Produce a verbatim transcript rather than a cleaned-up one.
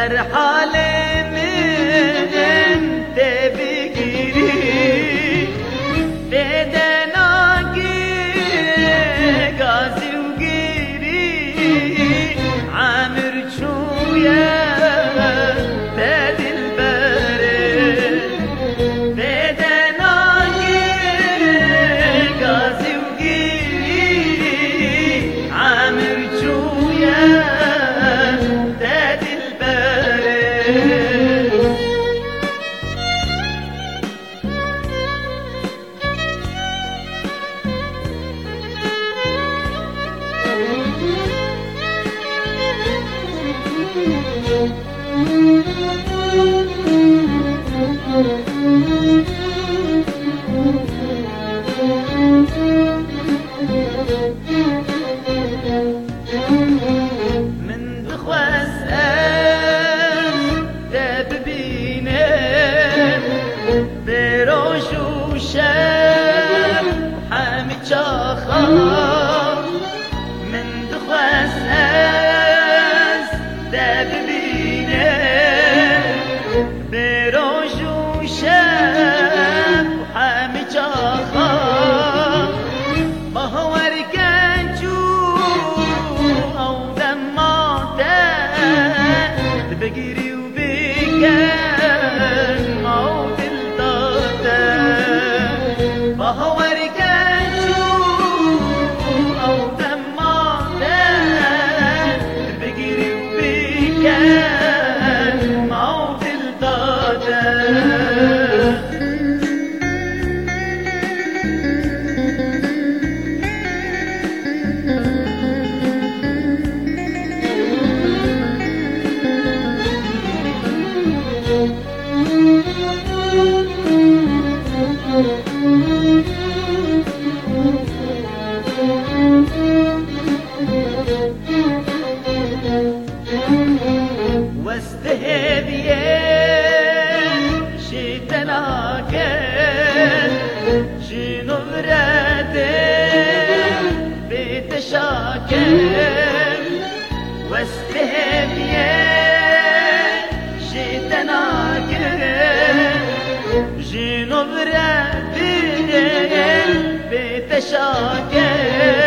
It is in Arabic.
ترحالي من تبكيري بدناكي قاسي وقيري عامر شوية باد البرد بدناكي قاسي وقيري عامر شوية من دخوس دب بينا بروش وشاب حامد شاخا من دخوس دب بينا بروش وشاب حامد شاخا ما هو ركانجو أو دمعته بقري وبكان موت الطاقة ما هو ركانجو أو دمعته بقري وبكان موت الطاقة واستهب يا شيطانك شنو برادم بتشاكل واستهب يا شيطانك شنو برادم بتشاكل